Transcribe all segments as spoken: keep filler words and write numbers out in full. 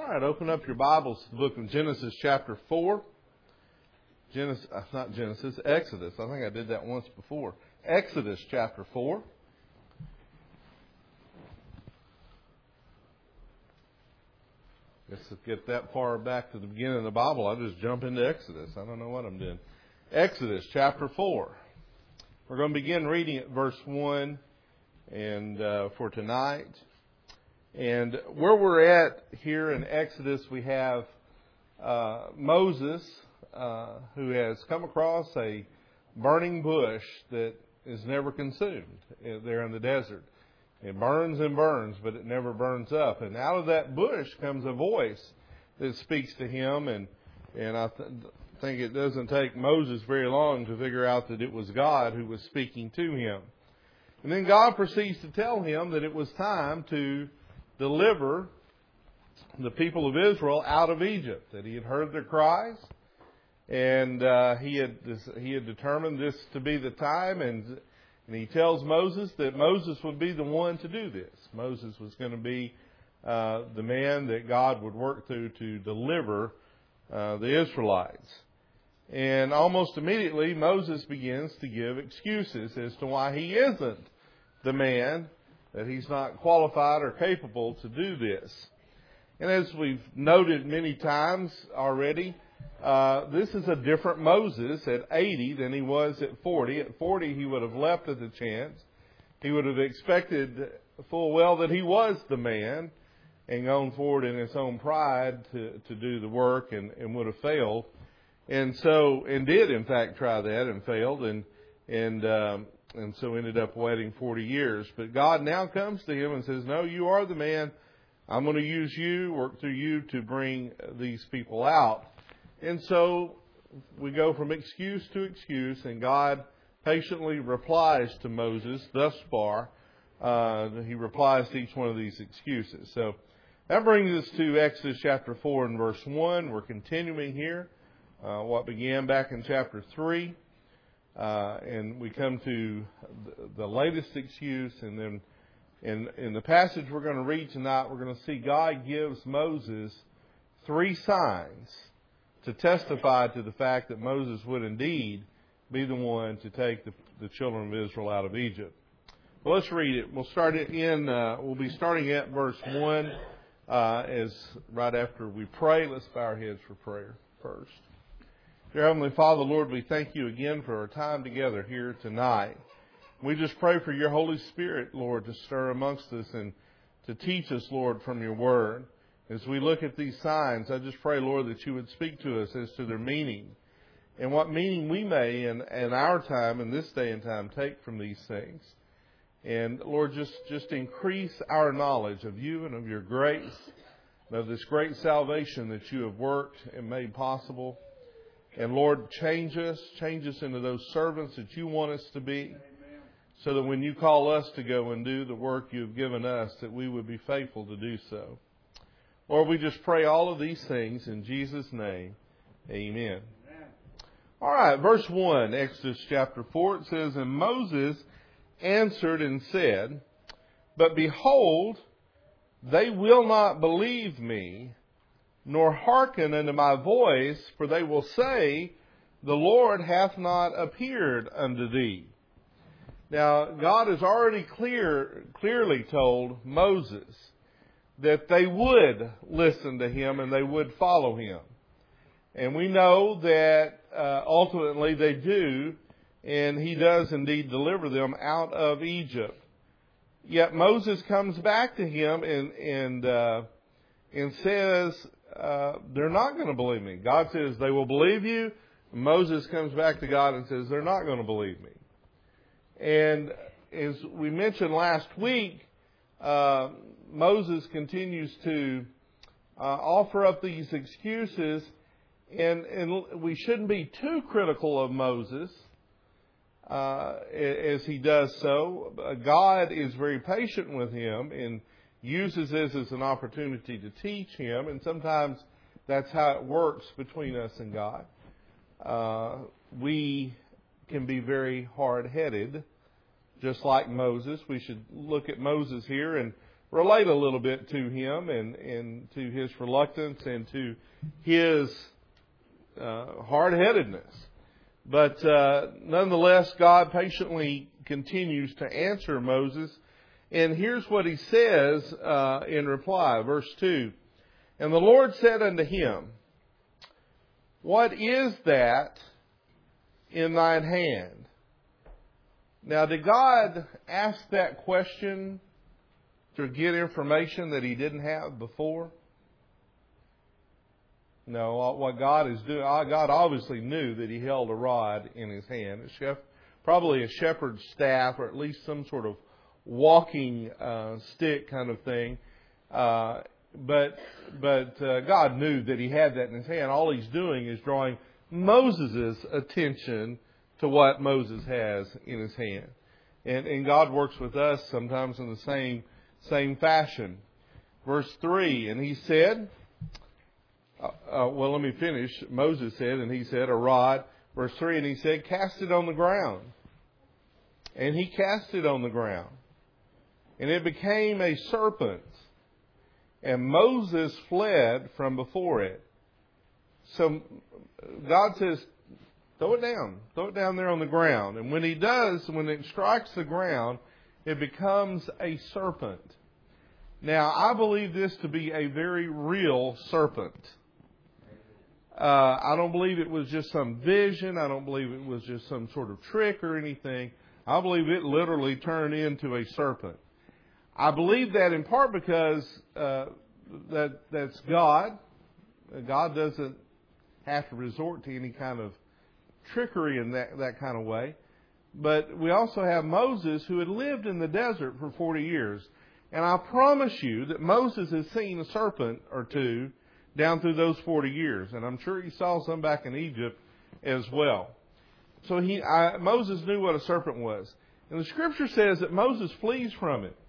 All right, open up your Bibles to the book of Genesis chapter four. Genesis, uh, not Genesis, Exodus. I think I did that once before. Exodus chapter four. Guess to get that far back to the beginning of the Bible, I'll just jump into Exodus. I don't know what I'm doing. Exodus chapter four. We're going to begin reading at verse one and uh, for tonight. And where we're at here in Exodus, we have uh, Moses, uh, who has come across a burning bush that is never consumed there in the desert. It burns and burns, but it never burns up. And out of that bush comes a voice that speaks to him. And, and I th- think it doesn't take Moses very long to figure out that it was God who was speaking to him. And then God proceeds to tell him that it was time to deliver the people of Israel out of Egypt, that he had heard their cries, and uh, he had he had determined this to be the time, and and he tells Moses that Moses would be the one to do this. Moses was going to be uh, the man that God would work through to deliver uh, the Israelites. And almost immediately, Moses begins to give excuses as to why he isn't the man, that he's not qualified or capable to do this. And as we've noted many times already, uh, this is a different Moses at eighty than he was at forty. At forty, he would have leapt at the chance. He would have expected full well that he was the man and gone forward in his own pride to, to do the work and, and would have failed. And so, and did in fact try that and failed, and, and, um, And so ended up waiting forty years. But God now comes to him and says, no, you are the man. I'm going to use you, work through you to bring these people out. And so we go from excuse to excuse, and God patiently replies to Moses thus far. Uh, he replies to each one of these excuses. So that brings us to Exodus chapter four and verse one. We're continuing here uh, what began back in chapter three. Uh, and we come to the latest excuse, and then in, in the passage we're going to read tonight, we're going to see God gives Moses three signs to testify to the fact that Moses would indeed be the one to take the, the children of Israel out of Egypt. Well, let's read it. We'll start it in. Uh, we'll be starting at verse one uh, as right after we pray. Let's bow our heads for prayer first. Dear Heavenly Father, Lord, we thank you again for our time together here tonight. We just pray for your Holy Spirit, Lord, to stir amongst us and to teach us, Lord, from your word. As we look at these signs, I just pray, Lord, that you would speak to us as to their meaning and what meaning we may in, in our time, in this day and time, take from these things. And, Lord, just, just increase our knowledge of you and of your grace and of this great salvation that you have worked and made possible. And Lord, change us, change us into those servants that you want us to be, so that when you call us to go and do the work you have given us, that we would be faithful to do so. Lord, we just pray all of these things in Jesus' name. Amen. Amen. All right, verse one, Exodus chapter four, it says, And Moses answered and said, But behold, they will not believe me, nor hearken unto my voice, for they will say, The Lord hath not appeared unto thee. Now, God has already clear, clearly told Moses that they would listen to him and they would follow him. And we know that uh, ultimately they do, and he does indeed deliver them out of Egypt. Yet Moses comes back to him and, and, uh, and says, Uh, they're not going to believe me. God says they will believe you. Moses comes back to God and says they're not going to believe me. And as we mentioned last week, uh, Moses continues to uh, offer up these excuses, and, and we shouldn't be too critical of Moses uh, as he does so. God is very patient with him and uses this as an opportunity to teach him, and sometimes that's how it works between us and God. Uh, we can be very hard-headed, just like Moses. We should look at Moses here and relate a little bit to him and, and to his reluctance and to his uh, hard-headedness. But uh, nonetheless, God patiently continues to answer Moses. And here's what he says uh, in reply, verse two. And the Lord said unto him, What is that in thine hand? Now, did God ask that question to get information that he didn't have before? No, what God is doing, God obviously knew that he held a rod in his hand, a chef, probably a shepherd's staff, or at least some sort of walking uh, stick kind of thing. Uh, but but uh, God knew that he had that in his hand. All he's doing is drawing Moses' attention to what Moses has in his hand. And, and God works with us sometimes in the same same fashion. Verse three, and he said, uh, uh, well, let me finish. Moses said, and he said, a rod. Verse three, and he said, cast it on the ground. And he cast it on the ground. And it became a serpent. And Moses fled from before it. So God says, throw it down. Throw it down there on the ground. And when he does, when it strikes the ground, it becomes a serpent. Now, I believe this to be a very real serpent. Uh, I don't believe it was just some vision. I don't believe it was just some sort of trick or anything. I believe it literally turned into a serpent. I believe that in part because uh, that that's God. God doesn't have to resort to any kind of trickery in that, that kind of way. But we also have Moses, who had lived in the desert for forty years. And I promise you that Moses has seen a serpent or two down through those forty years. And I'm sure he saw some back in Egypt as well. So he, I, Moses knew what a serpent was. And the Scripture says that Moses flees from it.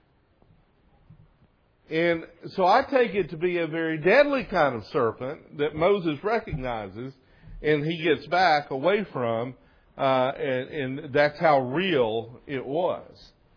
And so I take it to be a very deadly kind of serpent that Moses recognizes and he gets back away from. Uh, and, and that's how real it was.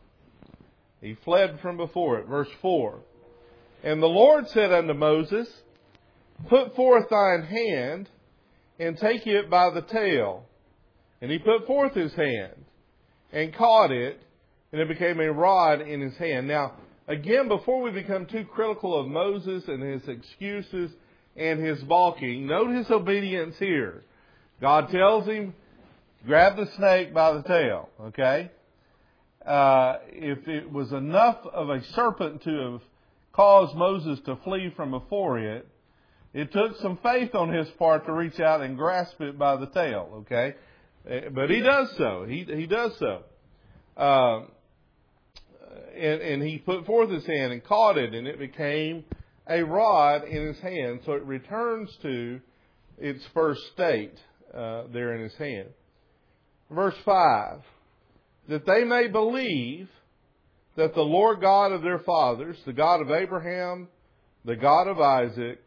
He fled from before it. Verse four. And the Lord said unto Moses, put forth thine hand and take it by the tail. And he put forth his hand and caught it, and it became a rod in his hand. Now, again, before we become too critical of Moses and his excuses and his balking, note his obedience here. God tells him, grab the snake by the tail, okay? Uh, if it was enough of a serpent to have caused Moses to flee from before it, it took some faith on his part to reach out and grasp it by the tail, okay? But he does so. He he does so. Uh, and, and he put forth his hand and caught it, and it became a rod in his hand. So it returns to its first state uh, there in his hand. Verse five. That they may believe that the Lord God of their fathers, the God of Abraham, the God of Isaac,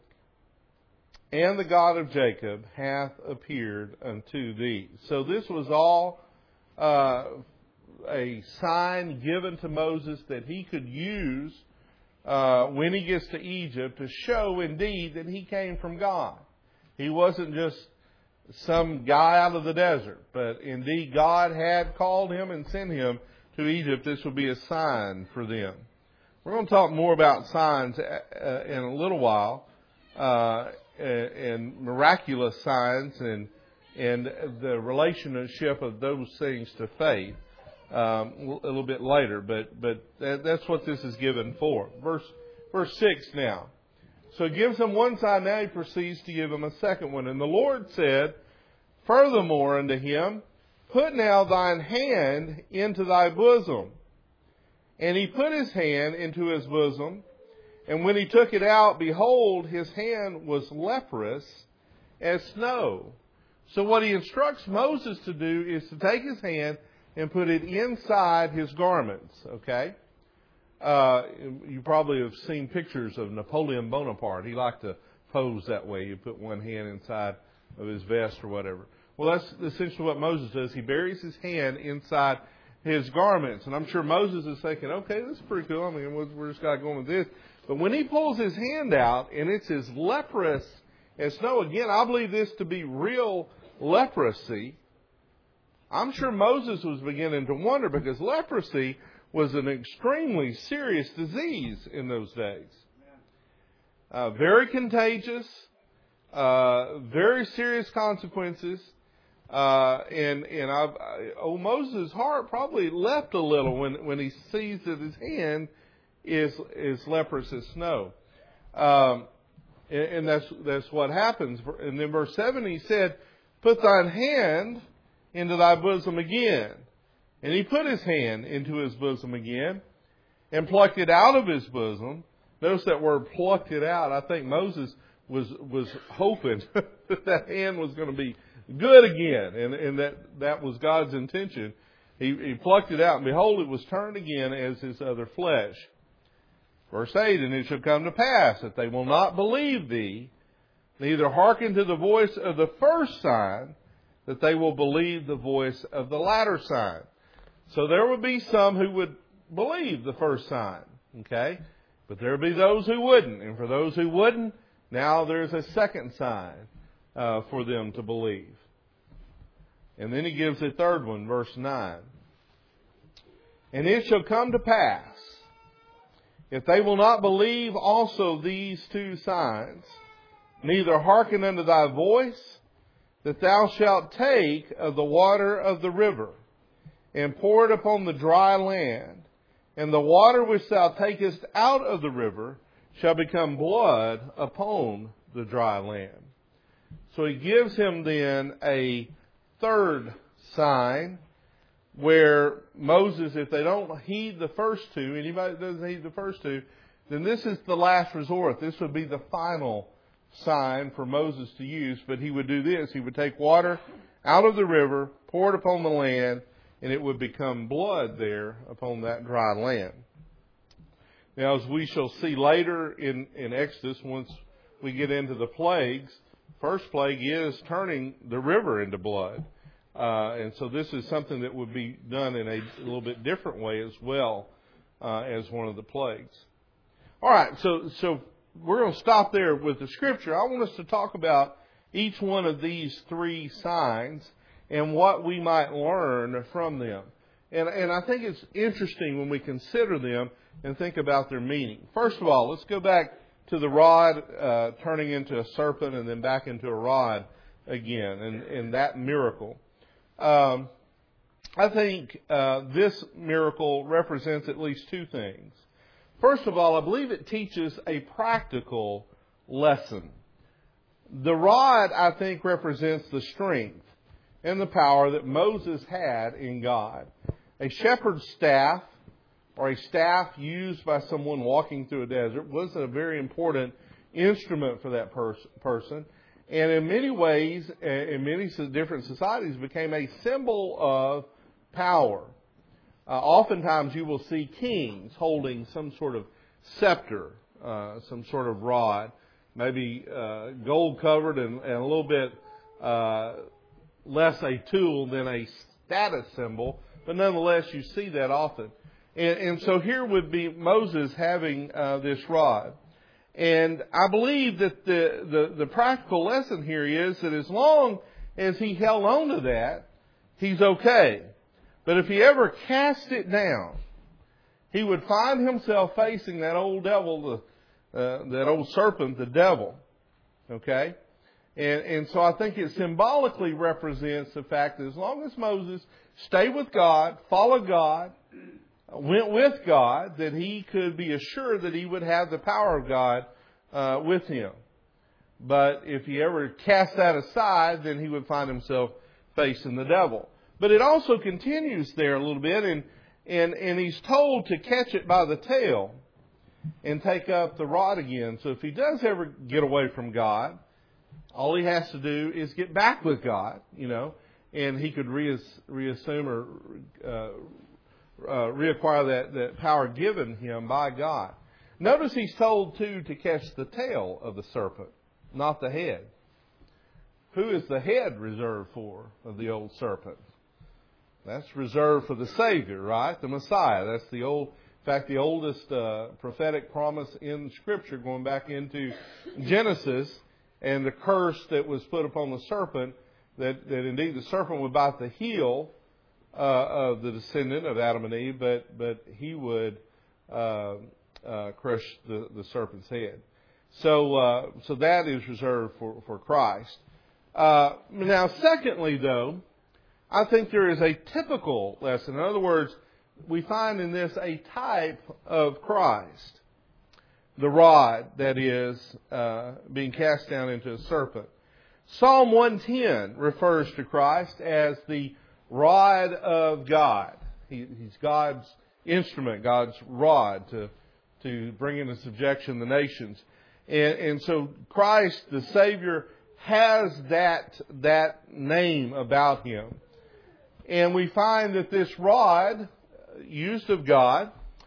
and the God of Jacob, hath appeared unto thee. So this was all uh, a sign given to Moses that he could use uh, when he gets to Egypt to show indeed that he came from God. He wasn't just some guy out of the desert, but indeed God had called him and sent him to Egypt. This would be a sign for them. We're going to talk more about signs uh, in a little while, uh, and miraculous signs and and the relationship of those things to faith um, a little bit later. But but that, that's what this is given for. Verse verse six now. So he gives them one sign, now he proceeds to give them a second one. And the Lord said, furthermore unto him, put now thine hand into thy bosom. And he put his hand into his bosom, and when he took it out, behold, his hand was leprous as snow. So what he instructs Moses to do is to take his hand and put it inside his garments, okay? Uh, you probably have seen pictures of Napoleon Bonaparte. He liked to pose that way. You put one hand inside of his vest or whatever. Well, that's essentially what Moses does. He buries his hand inside his garments. And I'm sure Moses is thinking, okay, this is pretty cool. I mean, we're just got going with this. But when he pulls his hand out and it's as leprous as snow, again, I believe this to be real leprosy. I'm sure Moses was beginning to wonder, because leprosy was an extremely serious disease in those days. Uh, very contagious, uh, very serious consequences. Uh, and and I've, I, oh, Moses' heart probably leapt a little when, when he sees that his hand is is leprous as snow. Um, and, and that's that's what happens. And then verse seven, he said, "Put thine hand into thy bosom again." And he put his hand into his bosom again and plucked it out of his bosom. Notice that word, plucked it out. I think Moses was was hoping that that hand was going to be good again, and, and that, that was God's intention. He, he plucked it out, and behold, it was turned again as his other flesh. Verse eight, "And it shall come to pass that they will not believe thee, neither hearken to the voice of the first sign, that they will believe the voice of the latter sign." So there would be some who would believe the first sign, okay? But there would be those who wouldn't. And for those who wouldn't, now there's a second sign uh, for them to believe. And then he gives a third one, verse nine. "And it shall come to pass, if they will not believe also these two signs, neither hearken unto thy voice, that thou shalt take of the water of the river, and pour it upon the dry land, and the water which thou takest out of the river shall become blood upon the dry land." So he gives him then a third sign, where Moses, if they don't heed the first two, anybody that doesn't heed the first two, then this is the last resort. This would be the final sign for Moses to use. But he would do this. He would take water out of the river, pour it upon the land, and it would become blood there upon that dry land. Now, as we shall see later in, in Exodus, once we get into the plagues, first plague is turning the river into blood. Uh, and so this is something that would be done in a, a little bit different way as well uh, as one of the plagues. All right, so so we're going to stop there with the Scripture. I want us to talk about each one of these three signs and what we might learn from them. And, and I think it's interesting when we consider them and think about their meaning. First of all, let's go back to the rod uh, turning into a serpent and then back into a rod again, and, and that miracle. Um, I think uh, this miracle represents at least two things. First of all, I believe it teaches a practical lesson. The rod, I think, represents the strength and the power that Moses had in God. A shepherd's staff, or a staff used by someone walking through a desert, was a very important instrument for that pers- person. And in many ways, in many different societies, became a symbol of power. Uh, oftentimes you will see kings holding some sort of scepter, uh, some sort of rod, maybe uh, gold covered and, and a little bit uh, less a tool than a status symbol, but nonetheless you see that often. And, and so here would be Moses having uh, this rod. And I believe that the, the, the practical lesson here is that as long as he held on to that, he's okay. But if he ever cast it down, he would find himself facing that old devil, the, uh, that old serpent, the devil. Okay? And, and so I think it symbolically represents the fact that as long as Moses stayed with God, followed God, went with God, that he could be assured that he would have the power of God uh, with him. But if he ever cast that aside, then he would find himself facing the devil. But it also continues there a little bit, and, and, and he's told to catch it by the tail and take up the rod again. So if he does ever get away from God, all he has to do is get back with God, you know, and he could reass, reassume or uh, Uh, reacquire that, that power given him by God. Notice he's told, too, to catch the tail of the serpent, not the head. Who is the head reserved for of the old serpent? That's reserved for the Savior, right? The Messiah. That's the old, in fact, the oldest uh, prophetic promise in Scripture, going back into Genesis, and the curse that was put upon the serpent, that, that indeed the serpent would bite the heel uh, of the descendant of Adam and Eve, but but he would uh, uh, crush the, the serpent's head. So uh, so that is reserved for, for Christ. Uh, now, secondly, though, I think there is a typical lesson. In other words, we find in this a type of Christ. The rod that is uh, being cast down into a serpent. Psalm one ten refers to Christ as the rod of God. He, he's God's instrument, God's rod to to bring into subjection the nations. And, and so Christ, the Savior, has that that name about Him. And we find that this rod, used of God,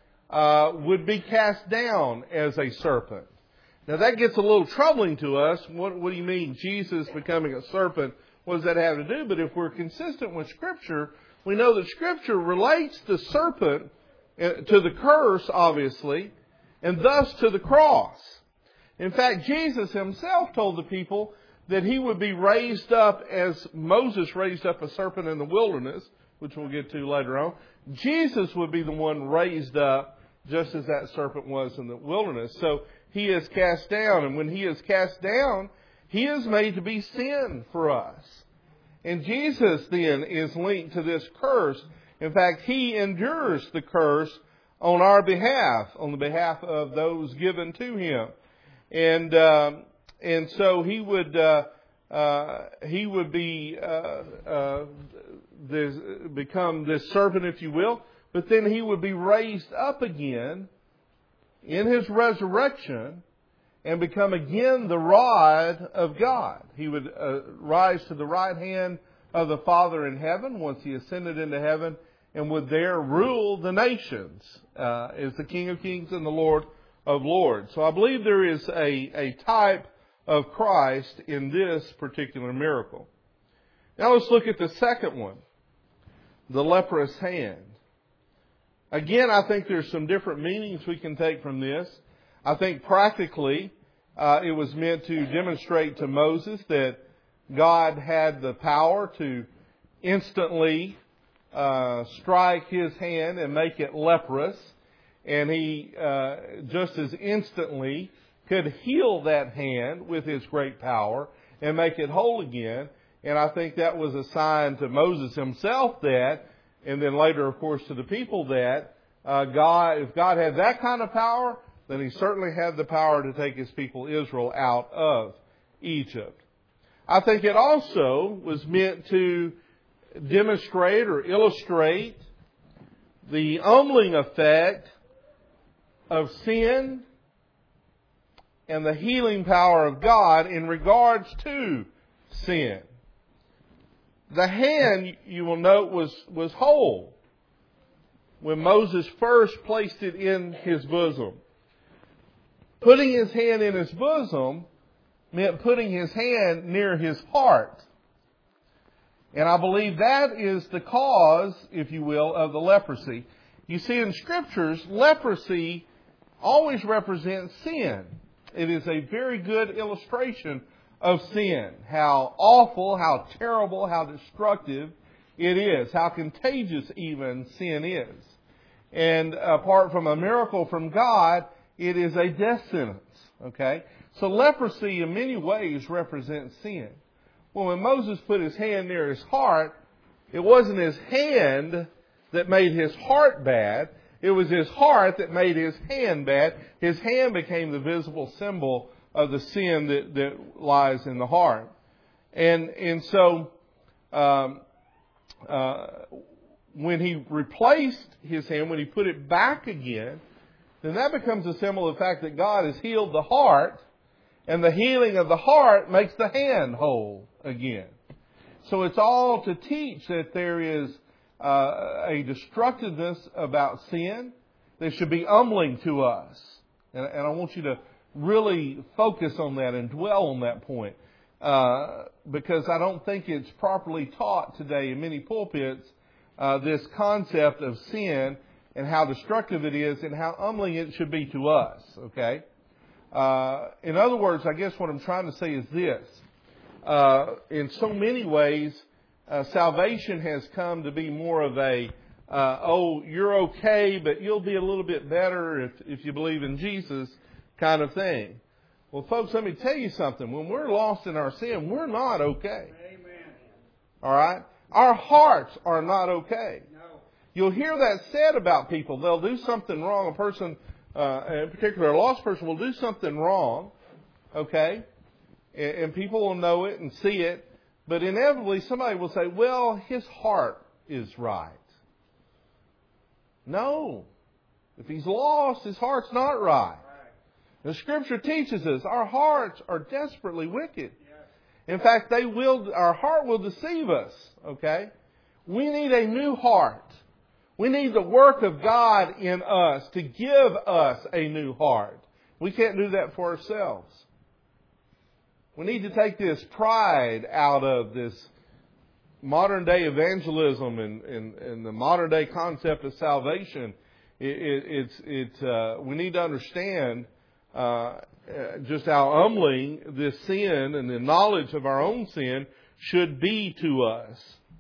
uh, would be cast down as a serpent. Now that gets a little troubling to us. What, what do you mean, Jesus becoming a serpent? What does that have to do? But if we're consistent with Scripture, we know that Scripture relates the serpent to the curse, obviously, and thus to the cross. In fact, Jesus Himself told the people that He would be raised up as Moses raised up a serpent in the wilderness, which we'll get to later on. Jesus would be the one raised up just as that serpent was in the wilderness. So He is cast down, and when He is cast down, He is made to be sin for us. And Jesus then is linked to this curse. In fact, He endures the curse on our behalf, on the behalf of those given to Him. And um, and so He would uh, uh, He would be uh, uh, this, become this serpent, if you will. But then He would be raised up again in His resurrection and become again the rod of God. He would uh, rise to the right hand of the Father in heaven once He ascended into heaven, and would there rule the nations uh, as the King of Kings and the Lord of Lords. So I believe there is a, a type of Christ in this particular miracle. Now let's look at the second one, the leprous hand. Again, I think there's some different meanings we can take from this. I think practically uh, it was meant to demonstrate to Moses that God had the power to instantly uh, strike His hand and make it leprous. And He uh, just as instantly could heal that hand with His great power and make it whole again. And I think that was a sign to Moses himself that, and then later, of course, to the people that uh, God, if God had that kind of power, then He certainly had the power to take His people Israel out of Egypt. I think it also was meant to demonstrate or illustrate the humbling effect of sin and the healing power of God in regards to sin. The hand, you will note, was, was whole when Moses first placed it in his bosom. Putting his hand in his bosom meant putting his hand near his heart. And I believe that is the cause, if you will, of the leprosy. You see, in Scriptures, leprosy always represents sin. It is a very good illustration of sin. How awful, how terrible, how destructive it is. How contagious even sin is. And apart from a miracle from God, it is a death sentence. Okay? So leprosy in many ways represents sin. Well, when Moses put his hand near his heart, it wasn't his hand that made his heart bad. It was his heart that made his hand bad. His hand became the visible symbol of the sin that, that lies in the heart. And and so um, uh, when he replaced his hand, when he put it back again, then that becomes a symbol of the fact that God has healed the heart, and the healing of the heart makes the hand whole again. So it's all to teach that there is uh, a destructiveness about sin that should be humbling to us. And, and I want you to really focus on that and dwell on that point. Uh, because I don't think it's properly taught today in many pulpits uh, this concept of sin and how destructive it is and how humbling it should be to us, okay? Uh, in other words, I guess what I'm trying to say is this. Uh, in so many ways, uh, salvation has come to be more of a, uh, oh, you're okay, but you'll be a little bit better if, if you believe in Jesus kind of thing. Well, folks, let me tell you something. When we're lost in our sin, we're not okay. Amen. All right? Our hearts are not okay. No. You'll hear that said about people. They'll do something wrong. A person, uh, in particular, a lost person will do something wrong, okay? And, and people will know it and see it. But inevitably, somebody will say, well, his heart is right. No. If he's lost, his heart's not right. The Scripture teaches us our hearts are desperately wicked. In fact, they will. Our heart will deceive us. Okay? We need a new heart. We need the work of God in us to give us a new heart. We can't do that for ourselves. We need to take this pride out of this modern day evangelism and, and, and the modern day concept of salvation. It, it, it's it. Uh, we need to understand uh, just how humbling this sin and the knowledge of our own sin should be to us.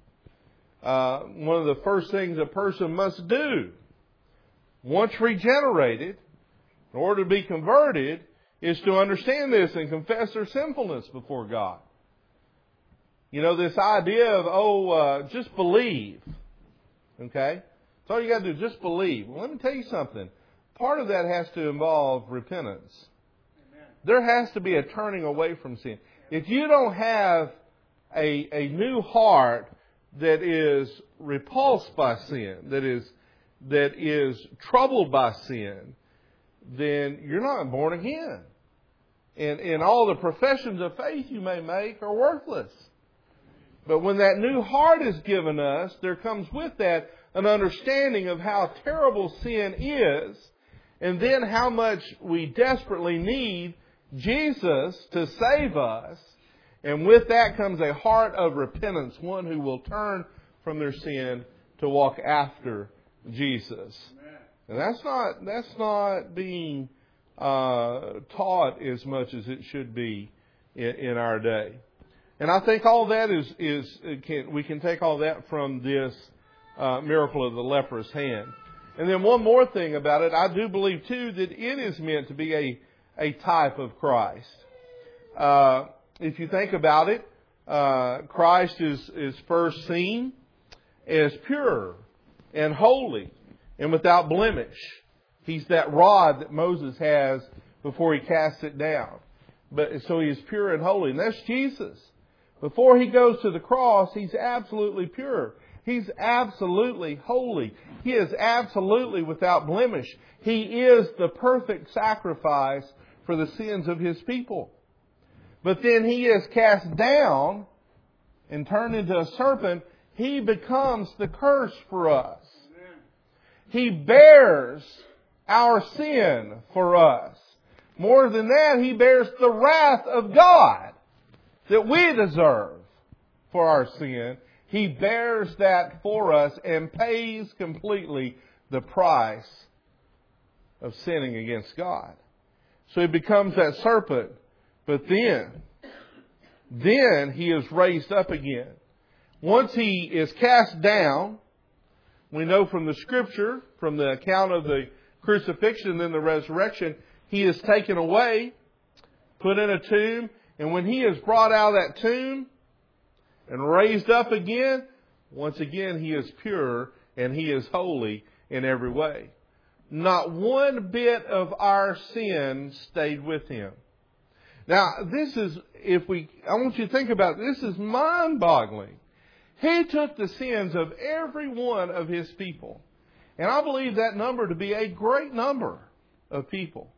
Uh, one of the first things a person must do, once regenerated, in order to be converted, is to understand this and confess their sinfulness before God. You know, this idea of, oh, uh, just believe. Okay? That's all you got to do, just believe. Well, let me tell you something. Part of that has to involve repentance. Amen. There has to be a turning away from sin. If you don't have a, a new heart that is repulsed by sin, that is, that is troubled by sin, then you're not born again. And, and all the professions of faith you may make are worthless. But when that new heart is given us, there comes with that an understanding of how terrible sin is, and then how much we desperately need Jesus to save us. And with that comes a heart of repentance, one who will turn from their sin to walk after Jesus. And that's not that's not being uh, taught as much as it should be in, in our day. And I think all that is is can, we can take all that from this uh, miracle of the leper's hand. And then one more thing about it, I do believe too that it is meant to be a a type of Christ. Uh, if you think about it, uh, Christ is is first seen as pure and holy and without blemish. He's that rod that Moses has before he casts it down. But so he is pure and holy, and that's Jesus. Before he goes to the cross, he's absolutely pure. He's absolutely holy. He is absolutely without blemish. He is the perfect sacrifice for the sins of his people. But then he is cast down and turned into a serpent. He becomes the curse for us. He bears our sin for us. More than that, he bears the wrath of God that we deserve for our sin. He bears that for us and pays completely the price of sinning against God. So he becomes that serpent. But then, then he is raised up again. Once he is cast down, we know from the Scripture, from the account of the crucifixion and then the resurrection, he is taken away, put in a tomb, and when he is brought out of that tomb and raised up again, once again he is pure and he is holy in every way. Not one bit of our sin stayed with him. Now, this is, if we, I want you to think about this, this is mind-boggling. He took the sins of every one of his people. And I believe that number to be a great number of people.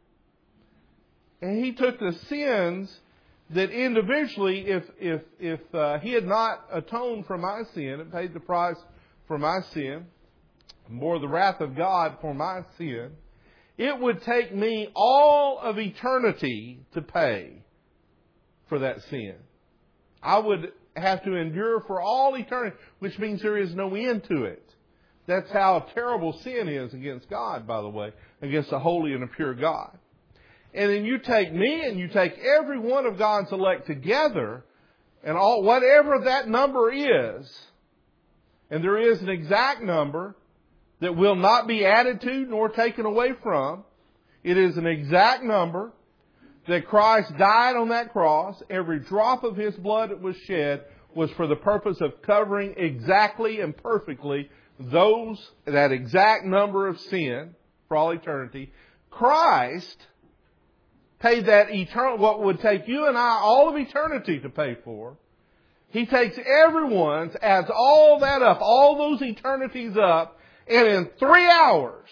And he took the sins that individually, if if if uh, he had not atoned for my sin and paid the price for my sin, bore the wrath of God for my sin, it would take me all of eternity to pay for that sin. I would have to endure for all eternity, which means there is no end to it. That's how terrible sin is against God, by the way, against a holy and a pure God. And then you take me and you take every one of God's elect together, and all whatever that number is, and there is an exact number that will not be added to nor taken away from. It is an exact number that Christ died on that cross. Every drop of His blood that was shed was for the purpose of covering exactly and perfectly those, that exact number of sin for all eternity. Christ paid that eternal, what would take you and I all of eternity to pay for. He takes everyone's, adds all that up, all those eternities up, and in three hours,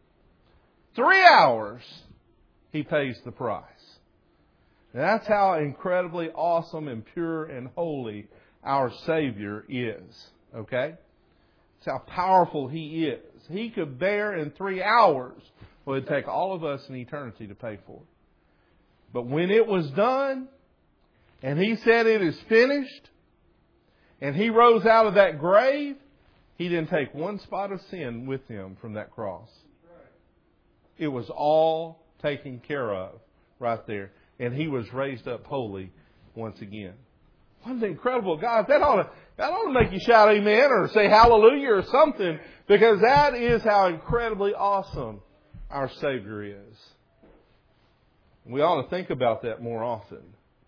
three hours, He pays the price. And that's how incredibly awesome and pure and holy our Savior is. Okay? That's how powerful He is. He could bear in three hours what it would take all of us in eternity to pay for. But when it was done, and He said it is finished, and He rose out of that grave, He didn't take one spot of sin with Him from that cross. It was all taken care of right there. And He was raised up holy once again. What an incredible God. That ought to, that ought to make you shout amen or say hallelujah or something, because that is how incredibly awesome our Savior is. We ought to think about that more often.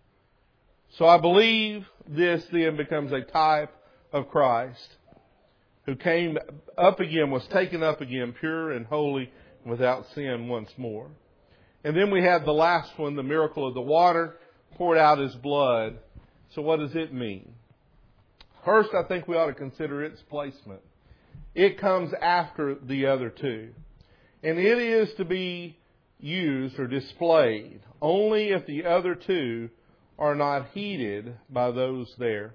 So I believe this then becomes a type of Christ, who came up again, was taken up again, pure and holy, without sin once more. And then we have the last one, the miracle of the water, poured out His blood. So what does it mean? First, I think we ought to consider its placement. It comes after the other two. And it is to be used or displayed only if the other two are not heeded by those there.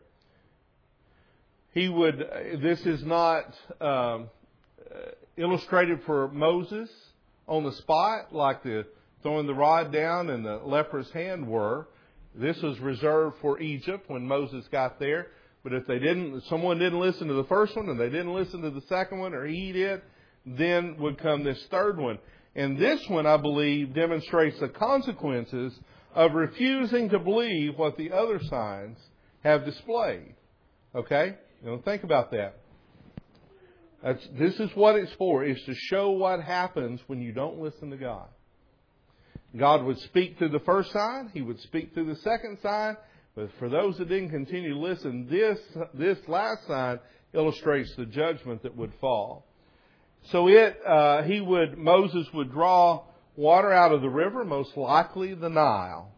He would, this is not um, illustrated for Moses on the spot like the throwing the rod down and the leper's hand were. This was reserved for Egypt when Moses got there. But if they didn't, if someone didn't listen to the first one and they didn't listen to the second one or heed it, then would come this third one. And this one, I believe, demonstrates the consequences of refusing to believe what the other signs have displayed. Okay? You know, think about that. That's, this is what it's for, is to show what happens when you don't listen to God. God would speak through the first sign. He would speak through the second sign. But for those that didn't continue to listen, this, this last sign illustrates the judgment that would fall. So it, uh, he would, Moses would draw water out of the river, most likely the Nile.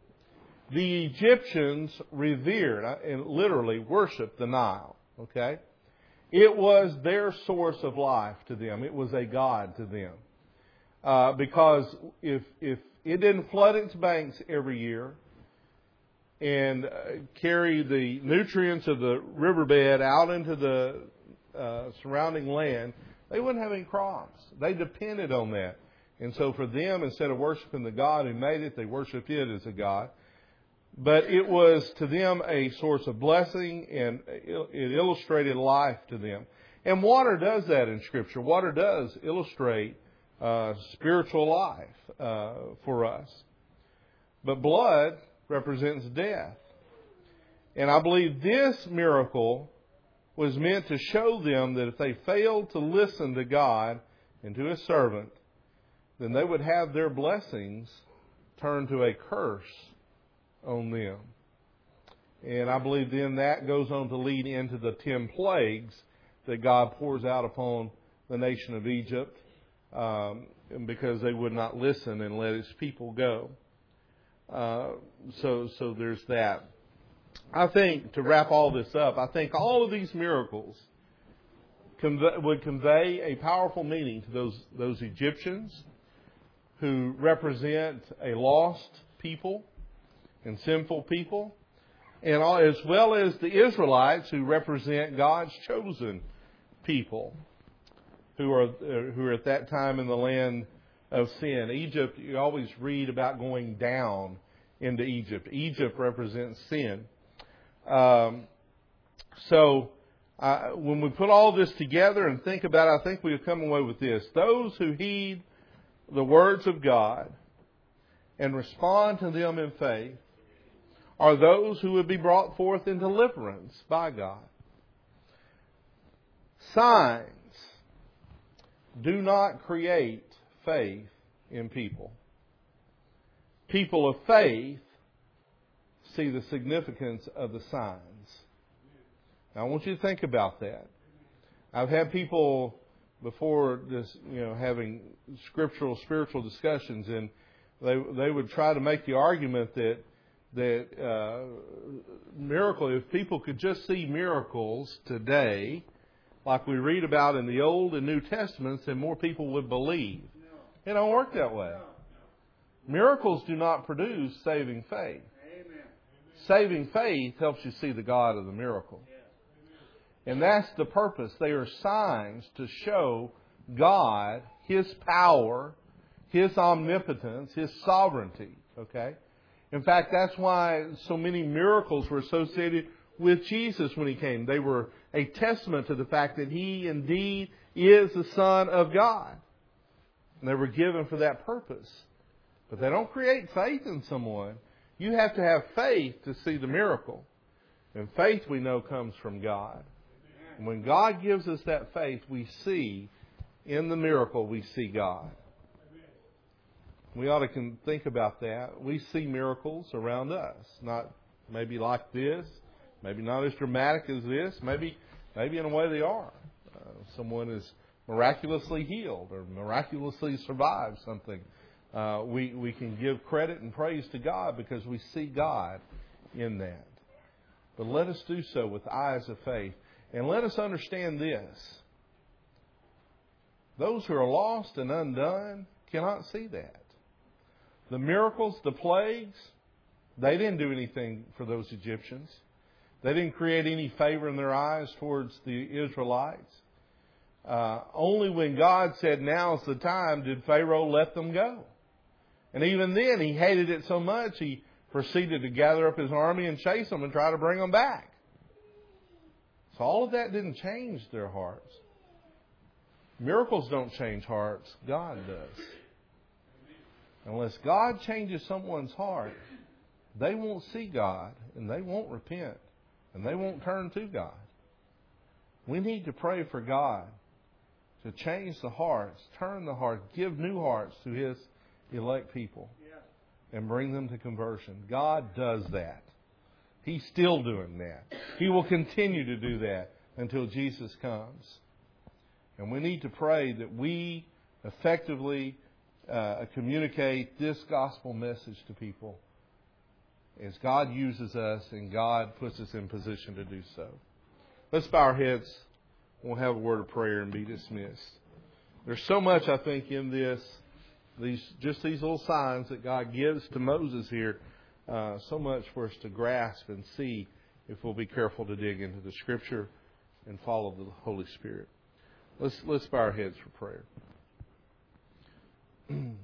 The Egyptians revered and literally worshiped the Nile. Okay? It was their source of life to them. It was a god to them. Uh, because if, if it didn't flood its banks every year and uh, carry the nutrients of the riverbed out into the uh, surrounding land, they wouldn't have any crops. They depended on that. And so for them, instead of worshiping the God who made it, they worshiped it as a god. But it was to them a source of blessing, and it illustrated life to them. And water does that in Scripture. Water does illustrate uh, spiritual life uh, for us. But blood represents death. And I believe this miracle was meant to show them that if they failed to listen to God and to His servant, then they would have their blessings turned to a curse on them. And I believe then that goes on to lead into the ten plagues that God pours out upon the nation of Egypt um, because they would not listen and let His people go. Uh, so, so there's that. I think, to wrap all this up, I think all of these miracles convey, would convey a powerful meaning to those, those Egyptians who represent a lost people and sinful people, and all, as well as the Israelites who represent God's chosen people who are, who are at that time in the land of sin. Egypt, you always read about going down into Egypt. Egypt represents sin. Um, so uh, when we put all this together and think about it, I think we'll come away with this. Those who heed the words of God and respond to them in faith are those who would be brought forth in deliverance by God. Signs do not create faith in people. People of faith see the significance of the signs. Now, I want you to think about that. I've had people before this, you know, having scriptural, spiritual discussions, and they they would try to make the argument that that uh, miracle, if people could just see miracles today, like we read about in the Old and New Testaments, then more people would believe. It don't work that way. Miracles do not produce saving faith. Saving faith helps you see the God of the miracle. And that's the purpose. They are signs to show God, His power, His omnipotence, His sovereignty. Okay? In fact, that's why so many miracles were associated with Jesus when He came. They were a testament to the fact that He indeed is the Son of God. And they were given for that purpose. But they don't create faith in someone. You have to have faith to see the miracle. And faith, we know, comes from God. And when God gives us that faith, we see, in the miracle, we see God. We ought to think about that. We see miracles around us. Not maybe like this, maybe not as dramatic as this, maybe maybe in a way they are. Uh, someone is miraculously healed or miraculously survived something. Uh, we, we can give credit and praise to God because we see God in that. But let us do so with eyes of faith. And let us understand this. Those who are lost and undone cannot see that. The miracles, the plagues, they didn't do anything for those Egyptians. They didn't create any favor in their eyes towards the Israelites. Uh, only when God said, now's the time, did Pharaoh let them go. And even then, he hated it so much, he proceeded to gather up his army and chase them and try to bring them back. So all of that didn't change their hearts. Miracles don't change hearts. God does. Unless God changes someone's heart, they won't see God and they won't repent and they won't turn to God. We need to pray for God to change the hearts, turn the hearts, give new hearts to His elect people and bring them to conversion. God does that. He's still doing that. He will continue to do that until Jesus comes. And we need to pray that we effectively uh, communicate this gospel message to people as God uses us and God puts us in position to do so. Let's bow our heads. We'll have a word of prayer and be dismissed. There's so much, I think, in this, these just these little signs that God gives to Moses here. Uh, so much for us to grasp and see if we'll be careful to dig into the Scripture and follow the Holy Spirit. Let's let's bow our heads for prayer.